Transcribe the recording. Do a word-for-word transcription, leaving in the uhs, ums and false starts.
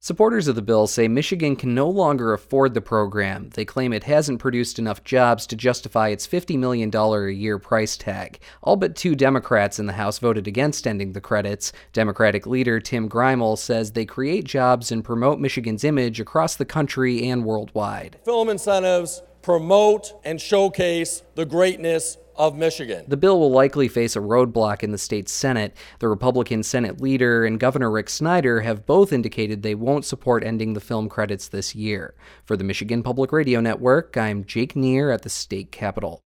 Supporters of the bill say Michigan can no longer afford the program. They claim it hasn't produced enough jobs to justify its fifty million dollars a year price tag. All but two Democrats in the House voted against ending the credits. Democratic leader Tim Greimel says they create jobs and promote Michigan's image across the country and worldwide. Film incentives promote and showcase the greatness of Michigan. The bill will likely face a roadblock in the state's Senate. The Republican Senate leader and Governor Rick Snyder have both indicated they won't support ending the film credits this year. For the Michigan Public Radio Network, I'm Jake Neer at the state capitol.